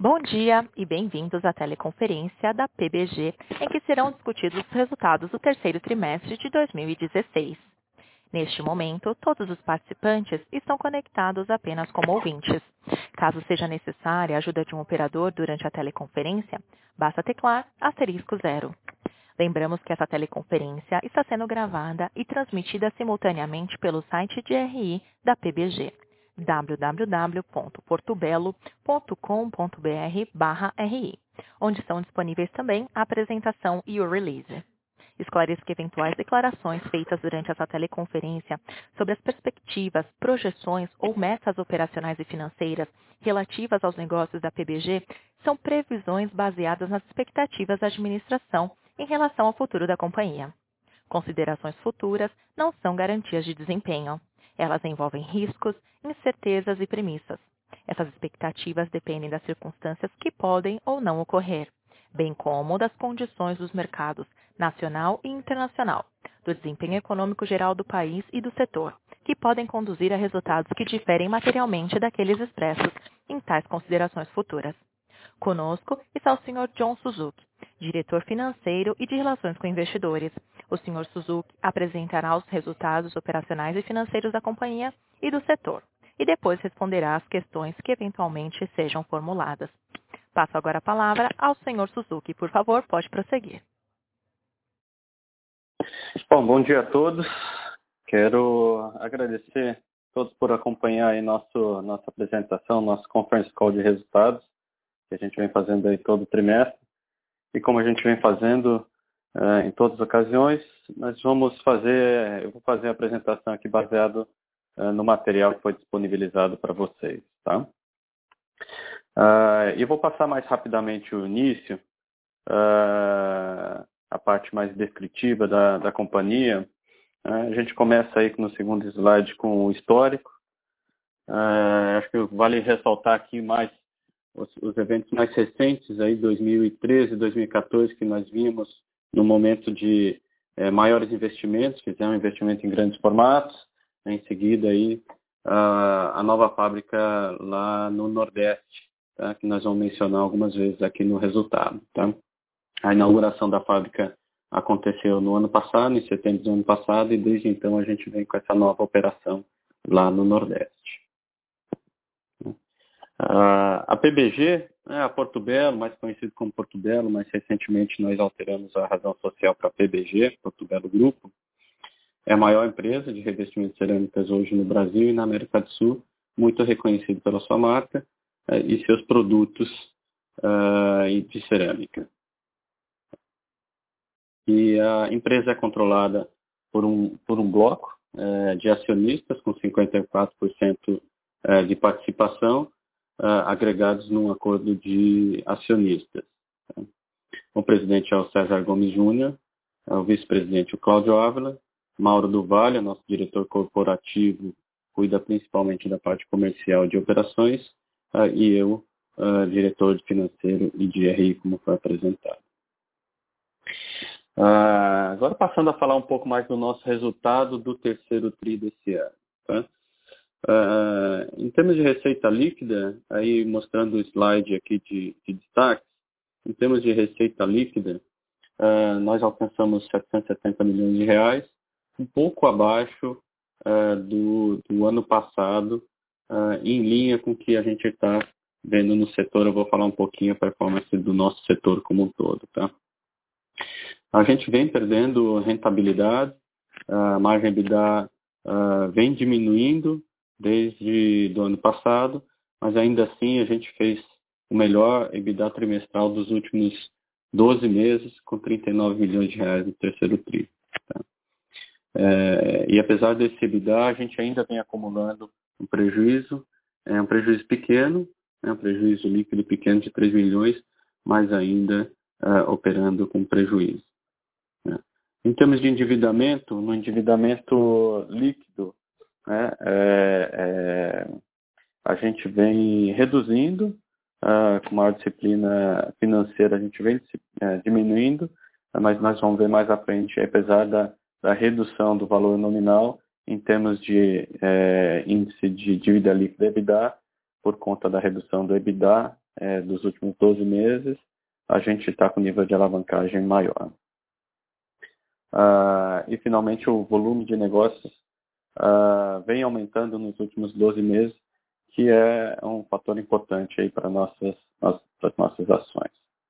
Bom dia e bem-vindos à teleconferência da PBG, em que serão discutidos os resultados do terceiro trimestre de 2016. Neste momento, todos os participantes estão conectados apenas como ouvintes. Caso seja necessária a ajuda de um operador durante a teleconferência, basta teclar *0. Lembramos que essa teleconferência está sendo gravada e transmitida simultaneamente pelo site de RI da PBG, www.portobello.com.br/ri, onde estão disponíveis também a apresentação e o release. Esclareço que eventuais declarações feitas durante essa teleconferência sobre as perspectivas, projeções ou metas operacionais e financeiras relativas aos negócios da PBG são previsões baseadas nas expectativas da administração em relação ao futuro da companhia. Considerações futuras não são garantias de desempenho. Elas envolvem riscos, incertezas e premissas. Essas expectativas dependem das circunstâncias que podem ou não ocorrer, bem como das condições dos mercados nacional e internacional, do desempenho econômico geral do país e do setor, que podem conduzir a resultados que diferem materialmente daqueles expressos em tais considerações futuras. Conosco está o Sr. John Suzuki, diretor financeiro e de relações com investidores. O Sr. Suzuki apresentará os resultados operacionais e financeiros da companhia e do setor, e depois responderá às questões que eventualmente sejam formuladas. Passo agora a palavra ao Sr. Suzuki. Por favor, pode prosseguir. Bom dia a todos. Quero agradecer a todos por acompanhar aí nossa apresentação, nosso conference call de resultados, que a gente vem fazendo aí todo trimestre. E como a gente vem fazendo em todas as ocasiões, eu vou fazer a apresentação aqui baseado no material que foi disponibilizado para vocês, tá? Eu vou passar mais rapidamente o início, a parte mais descritiva da companhia. A gente começa aí no segundo slide com o histórico. Acho que vale ressaltar aqui mais os eventos mais recentes, aí 2013 e 2014, que nós vimos no momento de maiores investimentos, fizemos um investimento em grandes formatos. Em seguida, aí, a nova fábrica lá no Nordeste, tá? Que nós vamos mencionar algumas vezes aqui no resultado. Tá? A inauguração da fábrica aconteceu no ano passado, em setembro do ano passado, e desde então a gente vem com essa nova operação lá no Nordeste. A PBG, a Porto Belo, mais conhecido como Porto Belo, mas recentemente nós alteramos a razão social para PBG, Porto Belo Grupo. É a maior empresa de revestimentos cerâmicas hoje no Brasil e na América do Sul, muito reconhecido pela sua marca e seus produtos de cerâmica. E a empresa é controlada por um bloco de acionistas com 54% de participação, agregados num acordo de acionistas. O presidente é o César Gomes Júnior, o vice-presidente o Cláudio Ávila, Mauro do Vale, nosso diretor corporativo, cuida principalmente da parte comercial de operações, e eu, diretor de financeiro e de RI, como foi apresentado. Agora passando a falar um pouco mais do nosso resultado do terceiro TRI desse ano. Tá? Em termos de receita líquida, aí mostrando o slide aqui de destaque, em termos de receita líquida, nós alcançamos 770 milhões de reais, um pouco abaixo do ano passado, em linha com o que a gente está vendo no setor. Eu vou falar um pouquinho a performance do nosso setor como um todo. Tá? A gente vem perdendo rentabilidade, a margem EBITDA vem diminuindo desde do ano passado, mas ainda assim a gente fez o melhor EBITDA trimestral dos últimos 12 meses, com 39 milhões de reais no terceiro TRI. Tá? E apesar desse EBITDA, a gente ainda vem acumulando um prejuízo pequeno, um prejuízo líquido pequeno de 3 milhões, mas ainda operando com prejuízo. Né? Em termos de endividamento, no endividamento líquido, a gente vem reduzindo, com maior disciplina financeira a gente vem diminuindo, mas nós vamos ver mais à frente, apesar da redução do valor nominal em termos de índice de dívida líquida EBITDA, por conta da redução do EBITDA, dos últimos 12 meses, a gente está com nível de alavancagem maior. E, finalmente, o volume de negócios vem aumentando nos últimos 12 meses, que é um fator importante aí para as nossas ações.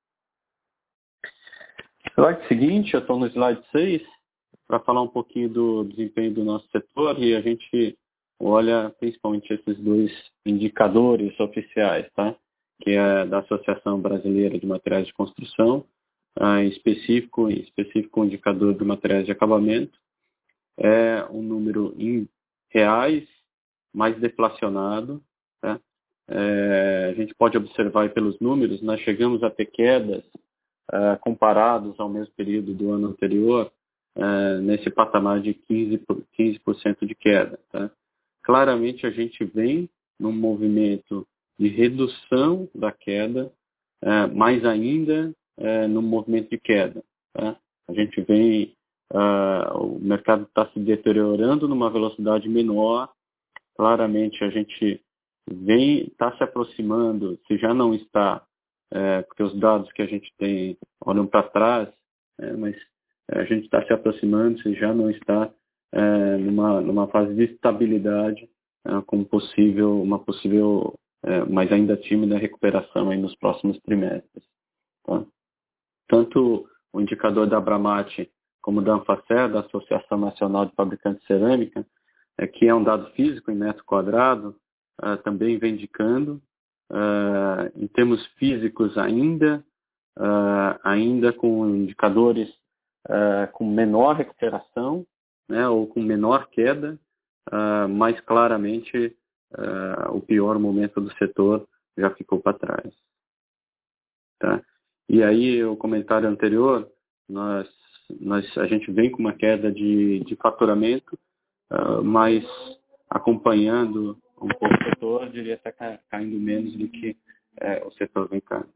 Slide seguinte, eu estou no slide 6, para falar um pouquinho do desempenho do nosso setor, e a gente olha principalmente esses dois indicadores oficiais, tá? Que é da Associação Brasileira de Materiais de Construção, em específico o indicador de materiais de acabamento, é um número em reais mais deflacionado, tá? A gente pode observar aí pelos números, nós chegamos a ter quedas comparados ao mesmo período do ano anterior, nesse patamar de 15% de queda. Tá? Claramente a gente vem num movimento de redução da queda, mais ainda num movimento de queda. Tá? A gente vem, o mercado está se deteriorando numa velocidade menor, claramente a gente está se aproximando, se já não está, porque os dados que a gente tem olham para trás, mas a gente está se aproximando, se já não está numa fase de estabilidade, com uma possível, mas ainda tímida recuperação aí nos próximos trimestres. Tá? Tanto o indicador da Abramate como da Anfacer, da Associação Nacional de Fabricantes de Cerâmica, que é um dado físico em metro quadrado, também vem indicando, em termos físicos ainda com indicadores com menor recuperação, né, ou com menor queda, mas claramente o pior momento do setor já ficou para trás. Tá? E aí, o comentário anterior, a gente vem com uma queda de faturamento, mas acompanhando um pouco o setor, diria estar caindo menos do que o setor vem caindo.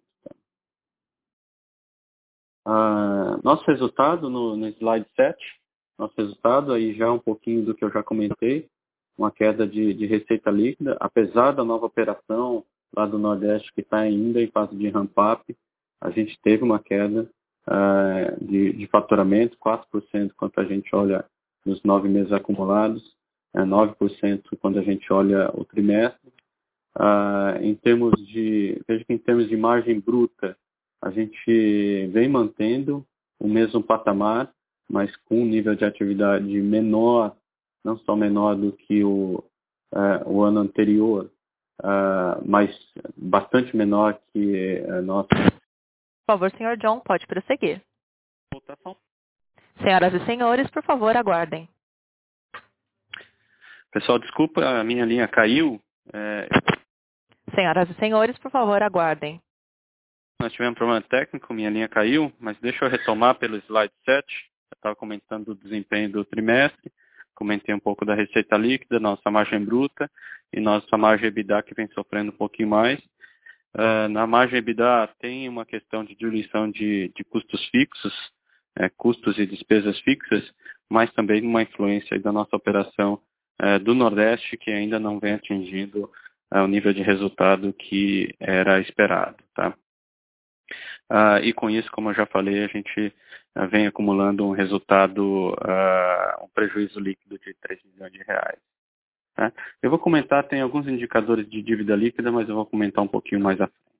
Nosso resultado no slide 7, nosso resultado aí já um pouquinho do que eu já comentei, uma queda de receita líquida, apesar da nova operação lá do Nordeste que está ainda em fase de ramp-up, a gente teve uma queda de faturamento, 4% quando a gente olha nos 9 meses acumulados, 9% quando a gente olha o trimestre. Veja que em termos de margem bruta, a gente vem mantendo o mesmo patamar, mas com um nível de atividade menor, não só menor do que o ano anterior, mas bastante menor que a nossa. Por favor, Sr. John, pode prosseguir. Votação. Senhoras e senhores, por favor, aguardem. Pessoal, desculpa, a minha linha caiu. Senhoras e senhores, por favor, aguardem. Nós tivemos um problema técnico, minha linha caiu, mas deixa eu retomar pelo slide 7. Eu estava comentando o desempenho do trimestre, comentei um pouco da receita líquida, nossa margem bruta e nossa margem EBITDA que vem sofrendo um pouquinho mais. Na margem EBITDA tem uma questão de diluição de custos fixos, custos e despesas fixas, mas também uma influência aí da nossa operação do Nordeste, que ainda não vem atingindo o nível de resultado que era esperado. Tá? E com isso, como eu já falei, a gente vem acumulando um resultado, um prejuízo líquido de 3 milhões de reais. Tá? Eu vou comentar, tem alguns indicadores de dívida líquida, mas eu vou comentar um pouquinho mais à frente.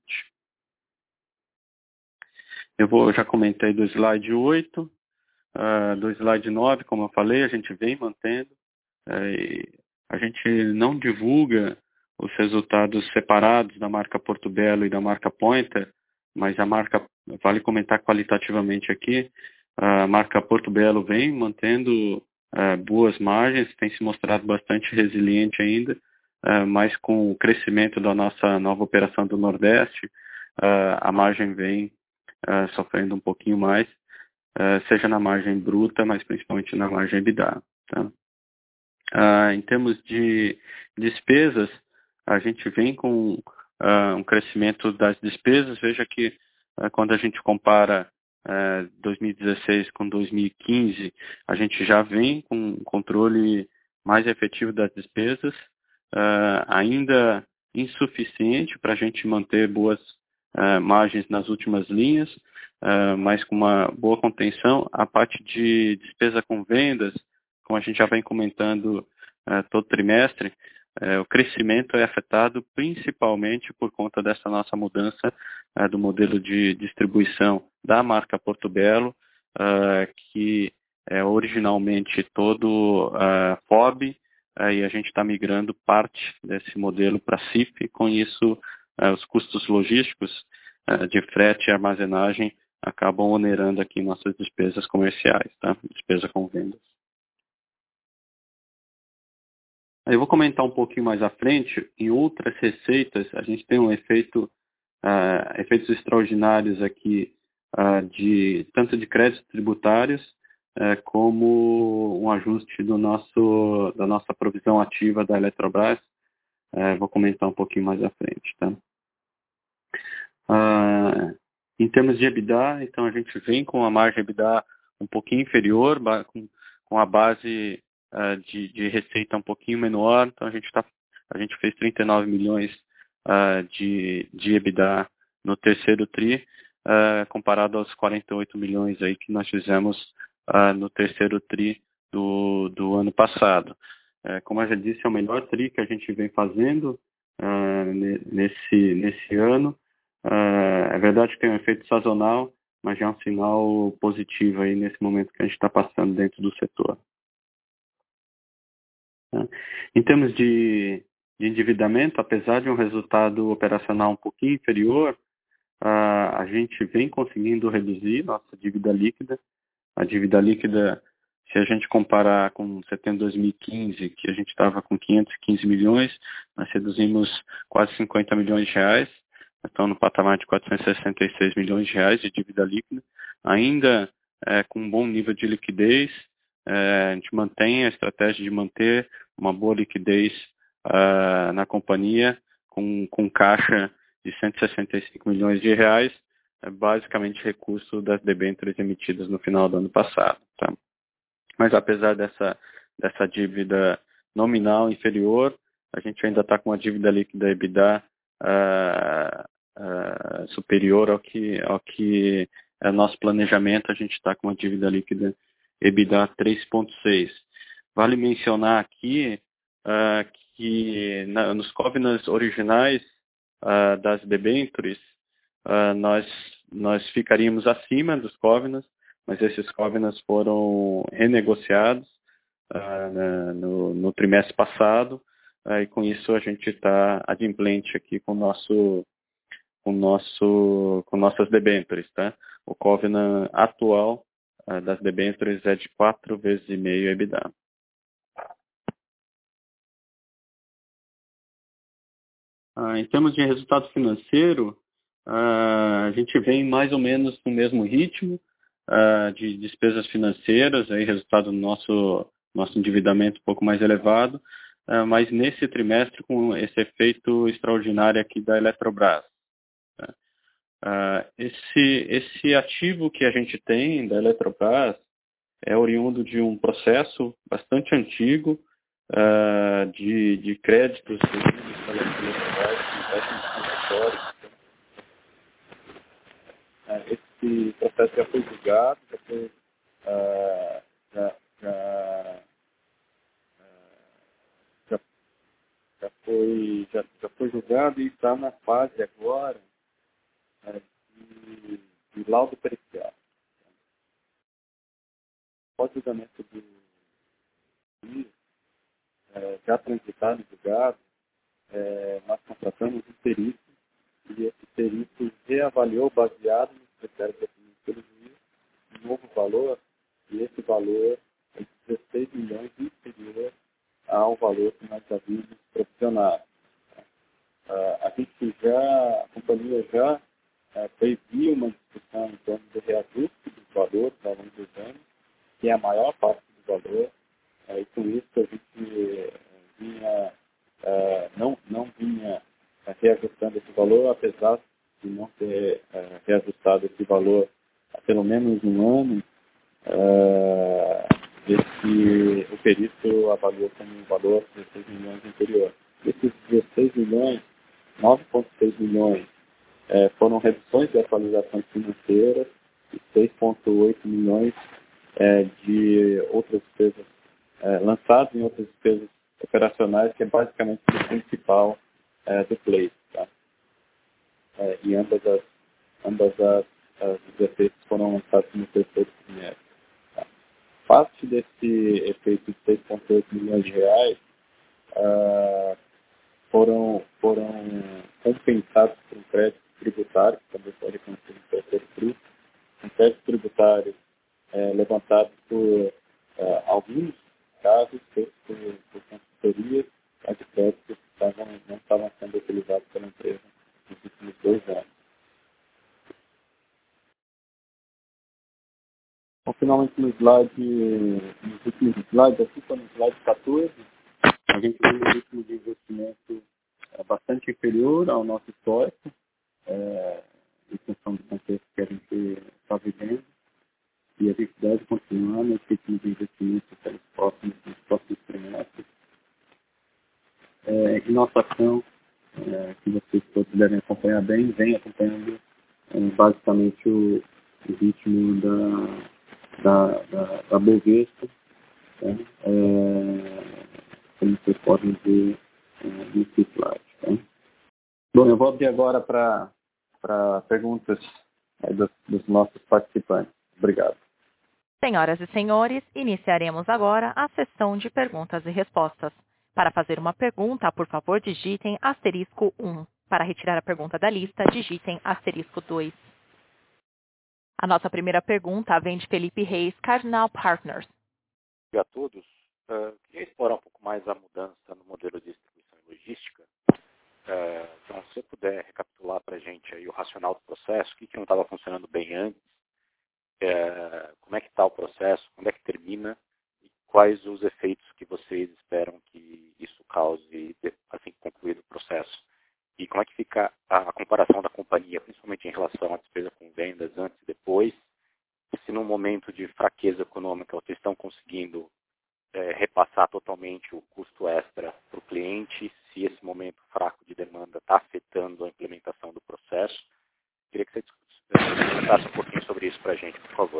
Eu já comentei do slide 8, do slide 9, como eu falei, a gente vem mantendo. A gente não divulga os resultados separados da marca Porto Belo e da marca Pointer, mas a marca, vale comentar qualitativamente aqui, a marca Porto Belo vem mantendo boas margens, tem se mostrado bastante resiliente ainda, mas com o crescimento da nossa nova operação do Nordeste, a margem vem sofrendo um pouquinho mais, seja na margem bruta, mas principalmente na margem EBITDA. Tá? Em termos de despesas, a gente vem com um crescimento das despesas. Veja que quando a gente compara 2016 com 2015, a gente já vem com um controle mais efetivo das despesas, ainda insuficiente para a gente manter boas margens nas últimas linhas, mas com uma boa contenção. A parte de despesa com vendas, como a gente já vem comentando todo trimestre, o crescimento é afetado principalmente por conta dessa nossa mudança do modelo de distribuição da marca Porto Belo, que é originalmente todo FOB, e a gente está migrando parte desse modelo para CIF, e com isso os custos logísticos de frete e armazenagem acabam onerando aqui nossas despesas comerciais, tá? Despesa com vendas. Aí eu vou comentar um pouquinho mais à frente. Em outras receitas, a gente tem um efeitos extraordinários aqui, tanto de créditos tributários, como um ajuste da nossa provisão ativa da Eletrobras. Vou comentar um pouquinho mais à frente. Tá? Em termos de EBITDA, então a gente vem com a margem EBITDA um pouquinho inferior, com a base de receita um pouquinho menor. Então a gente fez 39 milhões de EBITDA no terceiro TRI, comparado aos 48 milhões aí que nós fizemos no terceiro TRI do ano passado. Como eu já disse, é o melhor TRI que a gente vem fazendo nesse ano. É verdade que tem um efeito sazonal, mas já é um sinal positivo aí nesse momento que a gente está passando dentro do setor. Em termos de endividamento, apesar de um resultado operacional um pouquinho inferior, a gente vem conseguindo reduzir nossa dívida líquida. A dívida líquida, se a gente comparar com setembro de 2015, que a gente estava com 515 milhões, nós reduzimos quase 50 milhões de reais. Estão no patamar de 466 milhões de reais de dívida líquida, ainda com um bom nível de liquidez. A gente mantém a estratégia de manter uma boa liquidez na companhia, com caixa de 165 milhões de reais, basicamente recurso das debêntures emitidas no final do ano passado. Tá? Mas apesar dessa dívida nominal inferior, a gente ainda está com uma dívida líquida EBITDA superior ao que é nosso planejamento. A gente está com uma dívida líquida EBITDA 3,6. Vale mencionar aqui que nos covenants originais das debêntures, nós ficaríamos acima dos covenants, mas esses covenants foram renegociados no trimestre passado, e com isso a gente está adimplente aqui com nossas debêntures. Tá? O covenant atual das debêntures é de 4,5 vezes EBITDA. Em termos de resultado financeiro, a gente vem mais ou menos no mesmo ritmo de despesas financeiras, aí resultado do nosso endividamento um pouco mais elevado, mas nesse trimestre com esse efeito extraordinário aqui da Eletrobras. Esse ativo que a gente tem da Eletrobras é oriundo de um processo bastante antigo de créditos da Eletrobras, esse processo já foi julgado, já foi julgado e está na fase agora de laudo pericial. O julgamento do juiz já transitado e julgado, nós contratamos um perito e esse perito reavaliou, baseado nos critérios definidos pelo juiz, um novo valor, e esse valor é de 16 milhões inferior ao valor que nós havíamos provisionado. A companhia já previa uma discussão em torno do reajuste dos valores ao longo dos anos, que é a maior parte do valor, e com isso a gente não vinha reajustando esse valor, apesar de não ter reajustado esse valor há pelo menos um ano. O perito avaliou como um valor de 16 milhões inferior. Esses 16 milhões 9,6 milhões foram reduções de atualizações financeiras e 6,8 milhões de outras despesas lançadas em outras despesas operacionais, que é basicamente o principal do Play. Tá? E ambas os efeitos foram lançados no terceiro trimestre. Tá? Parte desse efeito de 6,8 milhões de reais foram compensados por um crédito tributário, que também foi reconhecido no terceiro TRI, um crédito tributário levantado por alguns casos feitos por consultorias de créditos que não estavam sendo utilizados pela empresa nos últimos 2 anos. Então, finalmente, nos últimos slides, aqui está no slide 14, a gente vê um ritmo de investimento bastante inferior ao nosso histórico, em função do contexto que a gente está vivendo, e a gente deve continuar nesse ritmo de investimento pelos próximos trimestres. E nossa ação, que vocês todos devem acompanhar bem, vem acompanhando basicamente o ritmo da Bovespa, né? Como vocês podem ver nesse slide. Tá? Bom, eu vou abrir agora para perguntas dos nossos participantes. Obrigado. Senhoras e senhores, iniciaremos agora a sessão de perguntas e respostas. Para fazer uma pergunta, por favor, digitem *1. Para retirar a pergunta da lista, digitem *2. A nossa primeira pergunta vem de Felipe Reis, Cardinal Partners. A todos. Queria explorar um pouco mais a mudança no modelo de distribuição e logística. Então, se você puder recapitular para a gente aí o racional do processo, o que não estava funcionando bem antes, como é que está o processo, quando é que termina e quais os efeitos que vocês esperam que isso cause assim que concluído o processo. E como é que fica a comparação da companhia, principalmente em relação à despesa com vendas antes e depois, se num momento de fraqueza econômica vocês estão conseguindo repassar totalmente o custo extra para o cliente, se esse momento fraco de demanda está afetando a implementação do processo. Queria que você comentasse um pouquinho sobre isso para a gente, por favor.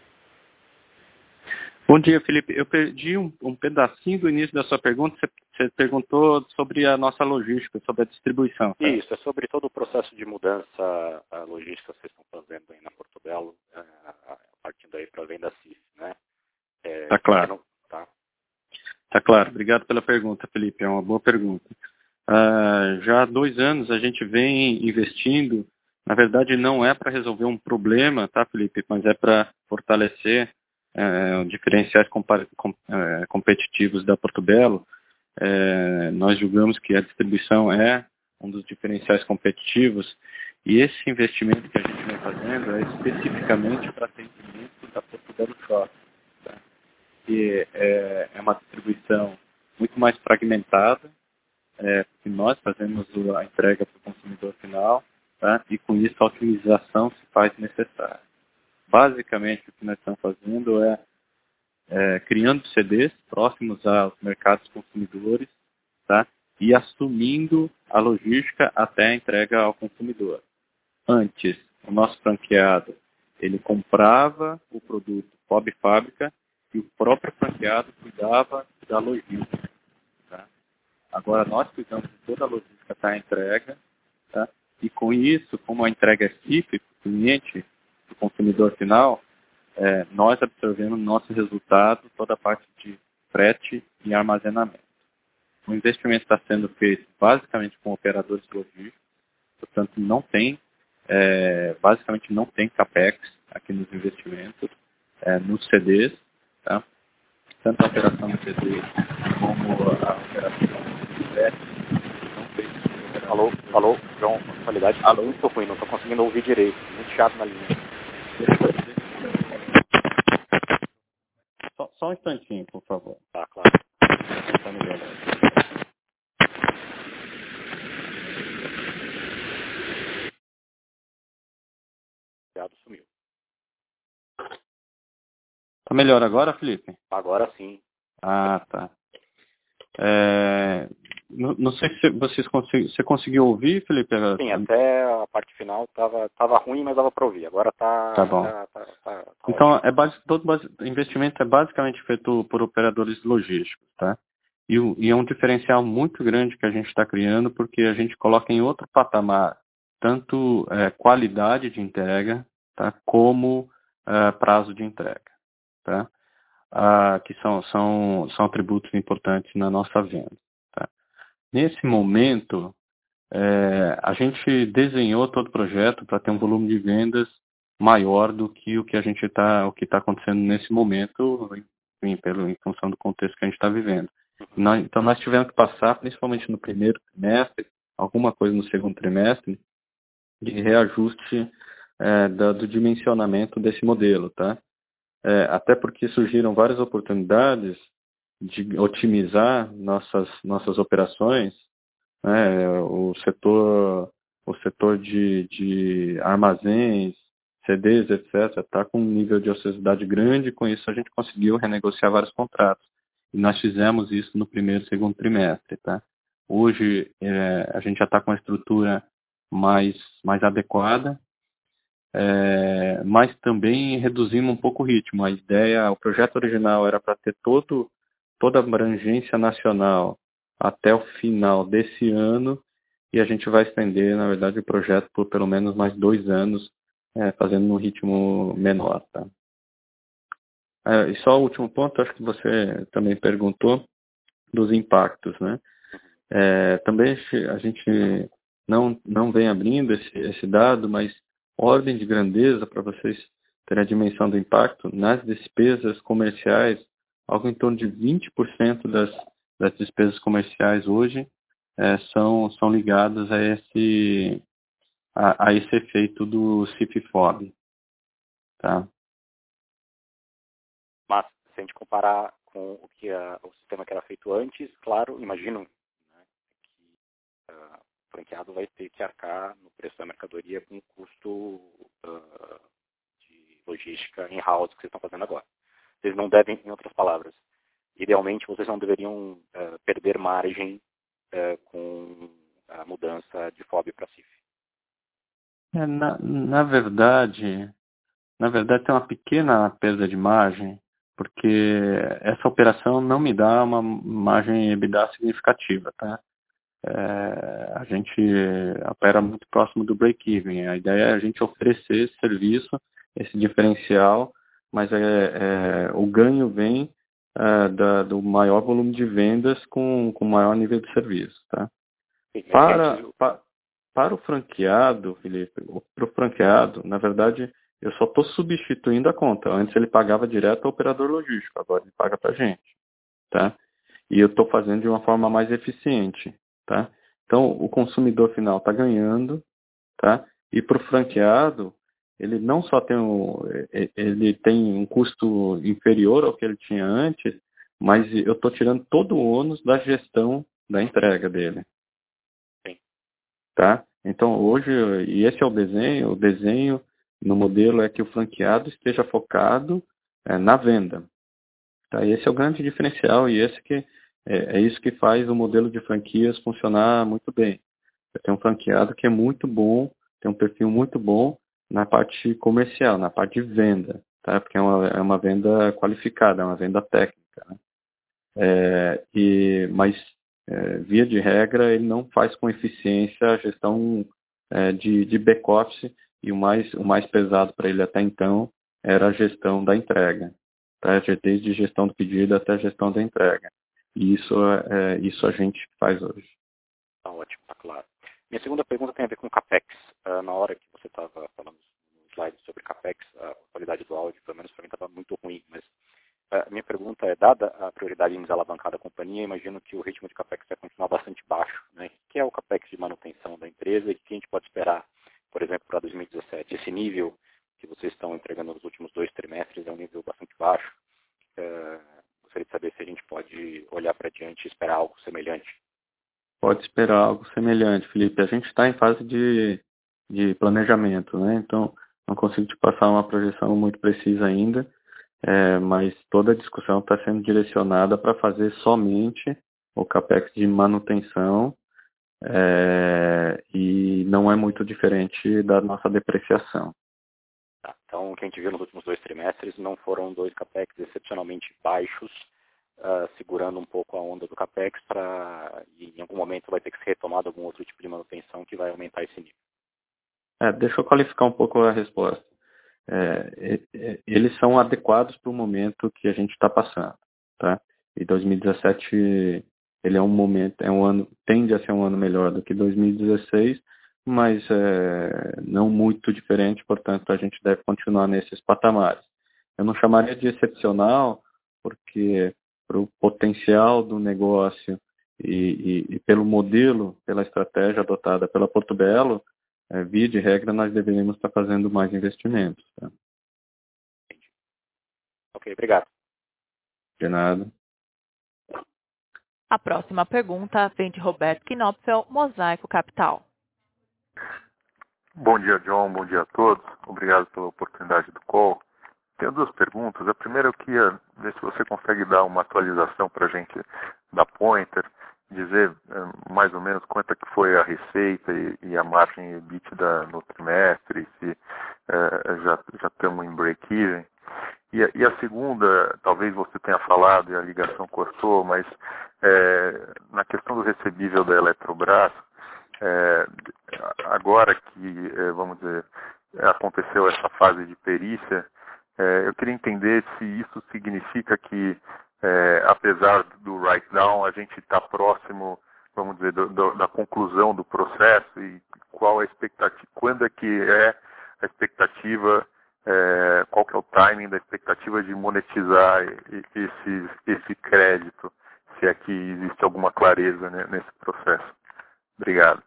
Bom dia, Felipe. Eu perdi um pedacinho do início da sua pergunta. Você perguntou sobre a nossa logística, sobre a distribuição. Tá? Isso, é sobre todo o processo de mudança logística que vocês estão fazendo aí na Portobello, partindo aí para a venda CIF, né? Tá claro. Tá claro. Obrigado pela pergunta, Felipe. É uma boa pergunta. Já há 2 anos a gente vem investindo. Na verdade, não é para resolver um problema, tá, Felipe? Mas é para fortalecer diferenciais competitivos da Portobello. Nós julgamos que a distribuição é um dos diferenciais competitivos e esse investimento que a gente vem fazendo é especificamente para atendimento da Portobello Shop, tá? Que é uma distribuição muito mais fragmentada, que nós fazemos a entrega para o consumidor final, tá? E com isso a otimização se faz necessária. Basicamente o que nós estamos fazendo é criando CDs próximos aos mercados consumidores, tá? E assumindo a logística até a entrega ao consumidor. Antes, o nosso franqueado, ele comprava o produto FOB fábrica e o próprio franqueado cuidava da logística. Tá? Agora nós cuidamos de toda a logística até a entrega, tá? E com isso, como a entrega é CIF para o cliente, para o consumidor final, nós absorvemos no nosso resultado toda a parte de frete e armazenamento. O investimento está sendo feito basicamente com operadores logísticos, portanto basicamente não tem CAPEX aqui nos investimentos, nos CDs, tá? Tanto a operação do CD como a operação do frete não fez. Alô, João, a qualidade está muito ruim, não estou conseguindo ouvir direito, muito chato na linha. Só um instantinho, por favor. Tá, claro. Tá melhor. Sumiu. Tá melhor agora, Felipe? Agora sim. Ah, tá. Não sei se você conseguiu ouvir, Felipe? Sim, até a parte final tava ruim, mas dava para ouvir. Agora tá bom. Tá então, todo investimento é basicamente feito por operadores logísticos, tá? E é um diferencial muito grande que a gente está criando, porque a gente coloca em outro patamar tanto qualidade de entrega, tá? Como prazo de entrega, tá? Que são atributos importantes na nossa venda. Tá? Nesse momento, a gente desenhou todo o projeto para ter um volume de vendas maior do que o que está acontecendo nesse momento, em função do contexto que a gente está vivendo. Então nós tivemos que passar, principalmente no primeiro trimestre, alguma coisa no segundo trimestre, de reajuste do dimensionamento desse modelo, tá? Até porque surgiram várias oportunidades de otimizar nossas operações, né? O setor de armazéns, CDs, etc., está com um nível de ociosidade grande, e com isso a gente conseguiu renegociar vários contratos. E nós fizemos isso no primeiro e segundo trimestre. Tá? Hoje a gente já está com a estrutura mais adequada, mas também reduzimos um pouco o ritmo. O projeto original era para ter toda a abrangência nacional até o final desse ano, e a gente vai estender, na verdade, o projeto por pelo menos mais 2 anos, fazendo num ritmo menor. Tá? E só o último ponto, acho que você também perguntou, dos impactos, né? Também a gente não vem abrindo esse dado, mas ordem de grandeza, para vocês terem a dimensão do impacto, nas despesas comerciais, algo em torno de 20% das despesas comerciais hoje são ligadas a esse efeito do CIF/FOB. Tá? Mas, se a gente comparar com o sistema que era feito antes, claro, imagino, né, que o franqueado vai ter que arcar no preço da mercadoria com o custo de logística in-house que vocês estão fazendo agora. Vocês não devem, em outras palavras, idealmente vocês não deveriam perder margem com a mudança de FOB para CIF. Na verdade, tem uma pequena perda de margem, porque essa operação não me dá uma margem EBITDA significativa, tá? A gente opera muito próximo do break-even. A ideia é a gente oferecer esse serviço, esse diferencial, mas o ganho vem do maior volume de vendas com maior nível de serviço. Tá? Para o franqueado, Felipe, na verdade, eu só estou substituindo a conta. Antes ele pagava direto ao operador logístico, agora ele paga para a gente. Tá? E eu estou fazendo de uma forma mais eficiente. Tá? Então, o consumidor final está ganhando, tá? E para o franqueado, ele não só ele tem um custo inferior ao que ele tinha antes, mas eu estou tirando todo o ônus da gestão da entrega dele. Sim. Tá? Então, hoje, e esse é o desenho no modelo é que o franqueado esteja focado na venda. Tá? E esse é o grande diferencial, e esse que é isso que faz o modelo de franquias funcionar muito bem. Tem um franqueado que é muito bom, tem um perfil muito bom na parte comercial, na parte de venda, tá? Porque é uma venda qualificada, é uma venda técnica. Né? Mas, via de regra, ele não faz com eficiência a gestão de back-office, e o mais pesado para ele até então era a gestão da entrega. Tá? Desde gestão do pedido até a gestão da entrega. E isso a gente faz hoje. Tá ótimo, tá claro. Minha segunda pergunta tem a ver com CAPEX. Na hora que você estava falando no slide sobre CAPEX, a qualidade do áudio, pelo menos para mim, estava muito ruim. Mas a minha pergunta é, dada a prioridade em desalavancar da companhia, imagino que o ritmo de CAPEX vai continuar bastante baixo. Né? O que é o CAPEX de manutenção da empresa e o que a gente pode esperar, por exemplo, para 2017? Esse nível que vocês estão entregando nos últimos 2 trimestres é um nível bastante baixo. Gostaria de saber se a gente pode olhar para diante e esperar algo semelhante. Pode esperar algo semelhante, Felipe. A gente está em fase de planejamento, né? Então, não consigo te passar uma projeção muito precisa ainda, mas toda a discussão está sendo direcionada para fazer somente o CAPEX de manutenção, e não é muito diferente da nossa depreciação. Tá. Então, o que a gente viu nos últimos 2 trimestres não foram 2 CAPEX excepcionalmente baixos, segurando um pouco a onda do CAPEX, e em algum momento vai ter que ser retomado algum outro tipo de manutenção que vai aumentar esse nível. Deixa eu qualificar um pouco a resposta. Eles são adequados para o momento que a gente está passando, tá? E 2017 ele é um ano, tende a ser um ano melhor do que 2016, mas não muito diferente, portanto a gente deve continuar nesses patamares. Eu não chamaria de excepcional, porque para o potencial do negócio e pelo modelo, pela estratégia adotada pela Portobello, via de regra, nós deveríamos estar fazendo mais investimentos. Tá? Ok, obrigado. De nada. A próxima pergunta vem de Roberto Knopfel, Mosaico Capital. Bom dia, John. Bom dia a todos. Obrigado pela oportunidade do call. Tenho 2 perguntas. A primeira, eu queria ver se você consegue dar uma atualização para a gente da Pointer, dizer mais ou menos quanto é que foi a receita e a margem EBITDA no trimestre, se já estamos em break-even. E a segunda, talvez você tenha falado e a ligação cortou, mas na questão do recebível da Eletrobras, agora que, vamos dizer, aconteceu essa fase de perícia, eu queria entender se isso significa que, apesar do write-down, a gente está próximo, vamos dizer, da conclusão do processo e qual a expectativa, quando é que é a expectativa, qual que é o timing da expectativa de monetizar esse crédito, se é que existe alguma clareza, né, nesse processo. Obrigado.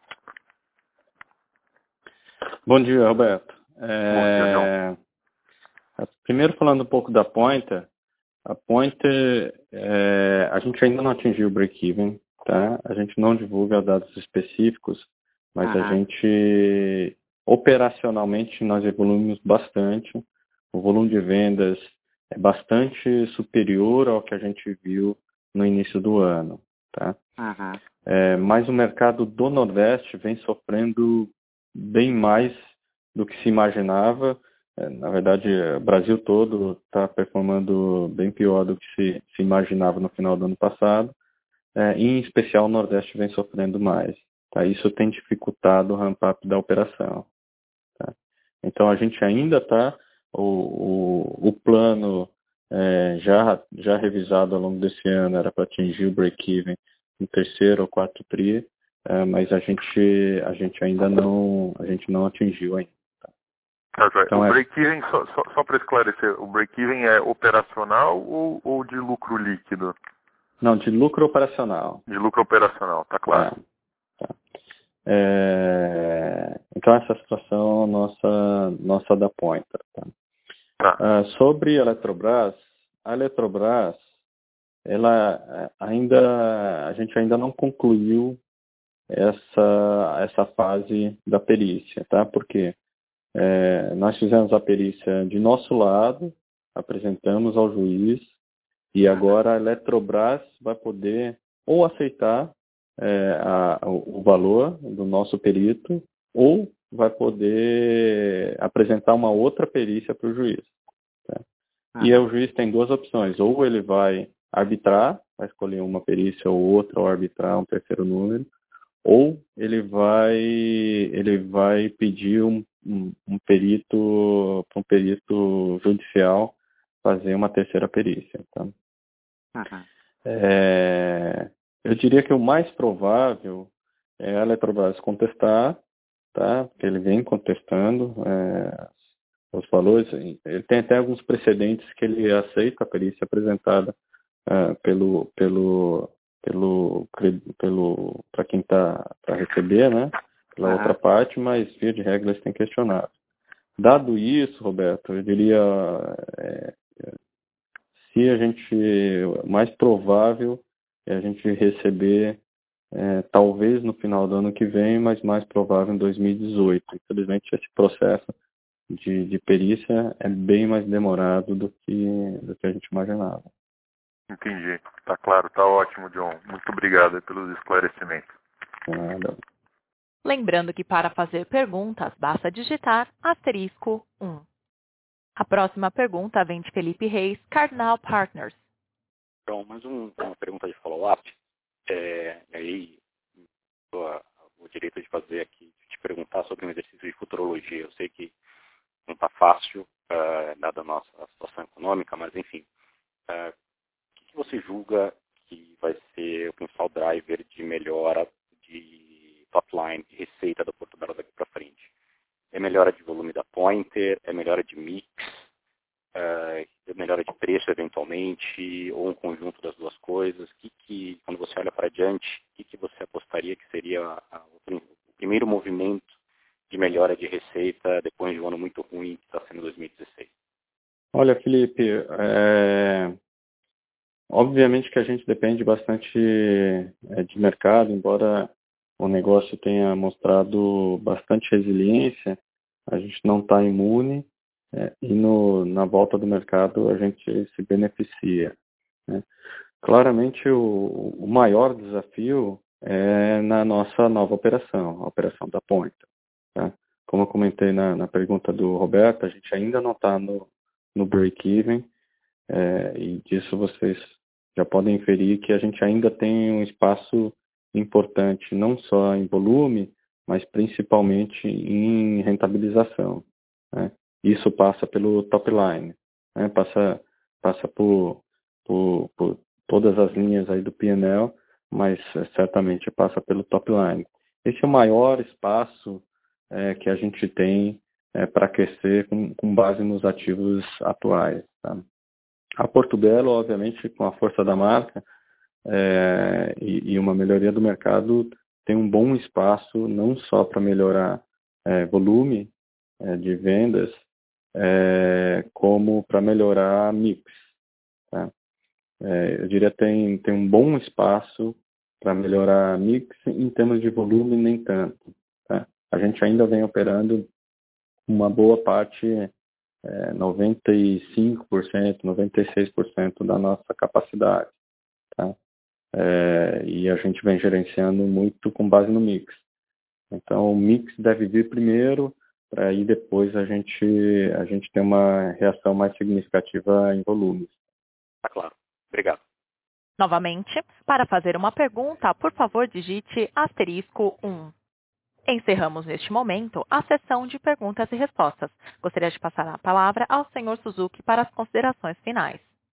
Bom dia, Roberto. Bom dia, João. Primeiro falando um pouco da Pointer, a Pointer, a gente ainda não atingiu o break-even, tá? A gente não divulga dados específicos, mas a gente, operacionalmente, nós evoluímos bastante. O volume de vendas é bastante superior ao que a gente viu no início do ano, tá? Mas o mercado do Nordeste vem sofrendo bem mais do que se imaginava. Na verdade, o Brasil todo está performando bem pior do que se imaginava no final do ano passado. Em especial, o Nordeste vem sofrendo mais. Tá? Isso tem dificultado o ramp-up da operação. Tá? Então, a gente ainda está, o plano já revisado ao longo desse ano era para atingir o break-even no 3º ou 4º TRI, mas a gente ainda não atingiu ainda. Então, o break-even, só para esclarecer, o break-even é operacional ou de lucro líquido? Não, de lucro operacional. De lucro operacional, tá claro. Tá. Então, essa é a situação nossa da Pointer. Tá? Sobre a Eletrobras, a gente ainda não concluiu essa fase da perícia, tá? Porque nós fizemos a perícia de nosso lado, apresentamos ao juiz, e agora a Eletrobras vai poder ou aceitar o valor do nosso perito, ou vai poder apresentar uma outra perícia para o juiz. Tá? E o juiz tem 2 opções: ou ele vai arbitrar, vai escolher uma perícia ou outra, ou arbitrar um 3º número, ou ele vai pedir um perito, para um perito judicial fazer uma 3ª perícia. Tá? Eu diria que o mais provável é a Eletrobras contestar, tá? Porque ele vem contestando os valores. Ele tem até alguns precedentes que ele aceita a perícia apresentada para quem está para receber, né? Pela outra parte, mas via de regra eles têm questionado. Dado isso, Roberto, eu diria o mais provável é a gente receber talvez no final do ano que vem, mas mais provável em 2018. Infelizmente, esse processo de perícia é bem mais demorado do que a gente imaginava. Entendi. Tá claro, tá ótimo, John. Muito obrigado pelos esclarecimentos. Nada. Lembrando que para fazer perguntas, basta digitar *1. A próxima pergunta vem de Felipe Reis, Cardinal Partners. Então, mais uma pergunta de follow-up. E aí, o direito de fazer aqui, de te perguntar sobre um exercício de futurologia. Eu sei que não está fácil, dada a nossa situação econômica, mas enfim. O que você julga que vai ser o principal driver de melhora de top line, de receita da Porto Belo daqui para frente? É melhora de volume da Pointer? É melhora de mix? É melhora de preço eventualmente? Ou um conjunto das duas coisas? Quando você olha para diante, o que você apostaria que seria o primeiro movimento de melhora de receita depois de um ano muito ruim que está sendo 2016? Olha, Felipe, obviamente que a gente depende bastante de mercado, embora o negócio tenha mostrado bastante resiliência, a gente não está imune e na volta do mercado a gente se beneficia, né? Claramente o maior desafio é na nossa nova operação, a operação da Point. Tá? Como eu comentei na pergunta do Roberto, a gente ainda não está no break-even, e disso vocês já podem inferir que a gente ainda tem um espaço importante, não só em volume, mas principalmente em rentabilização, né? Isso passa pelo top line, né? Passa por todas as linhas aí do P&L, mas certamente passa pelo top line. Esse é o maior espaço que a gente tem para crescer com base nos ativos atuais, tá? A Porto Belo, obviamente, com a força da marca e uma melhoria do mercado, tem um bom espaço não só para melhorar volume de vendas, como para melhorar mix. Tá? Eu diria que tem um bom espaço para melhorar mix em termos de volume, nem tanto. Tá? A gente ainda vem operando uma boa parte 95%, 96% da nossa capacidade. Tá? E a gente vem gerenciando muito com base no mix. Então, o mix deve vir primeiro, para aí depois a gente ter uma reação mais significativa em volumes. Tá claro. Obrigado. Novamente, para fazer uma pergunta, por favor, digite *1. Encerramos neste momento a sessão de perguntas e respostas. Gostaria de passar a palavra ao Sr. Suzuki para as considerações finais.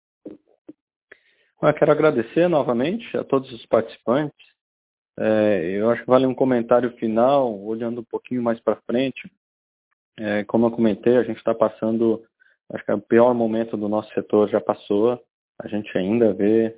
Eu quero agradecer novamente a todos os participantes. Eu acho que vale um comentário final, olhando um pouquinho mais para frente. Como eu comentei, a gente está passando, acho que o pior momento do nosso setor já passou. A gente ainda vê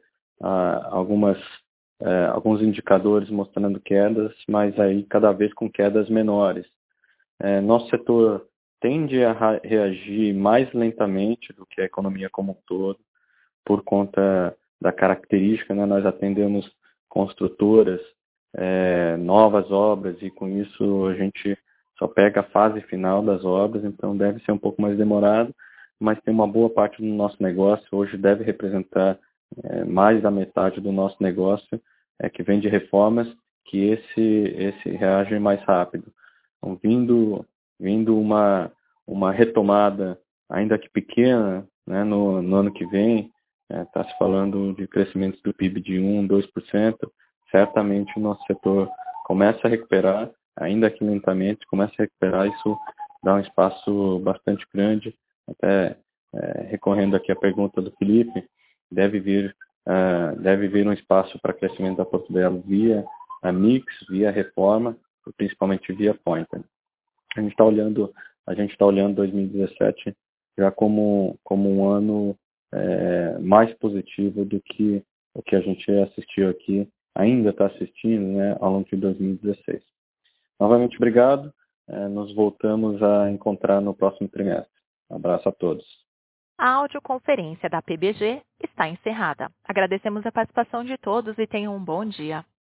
alguns indicadores mostrando quedas, mas aí cada vez com quedas menores. Nosso setor tende a reagir mais lentamente do que a economia como um todo, por conta da característica, né? Nós atendemos construtoras, novas obras, e com isso a gente só pega a fase final das obras, então deve ser um pouco mais demorado, mas tem uma boa parte do nosso negócio, hoje deve representar mais da metade do nosso negócio, que vem de reformas, que esse reage mais rápido. Então, vindo uma retomada, ainda que pequena, né, no ano que vem, está se falando de crescimento do PIB de 1%, 2%, certamente o nosso setor começa a recuperar, ainda que lentamente, começa a recuperar, isso dá um espaço bastante grande, até recorrendo aqui à pergunta do Felipe, deve vir um espaço para crescimento da Porto Belo via a mix, via reforma, e principalmente via Pointer. A gente está olhando 2017 já como um ano mais positivo do que o que a gente assistiu aqui, ainda está assistindo, né, ao longo de 2016. Novamente, obrigado. Nos voltamos a encontrar no próximo trimestre. Um abraço a todos. A audioconferência da PBG está encerrada. Agradecemos a participação de todos e tenham um bom dia.